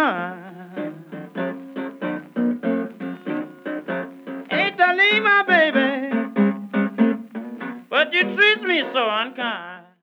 mind. Hate to leave my baby, but you treat me so unkind.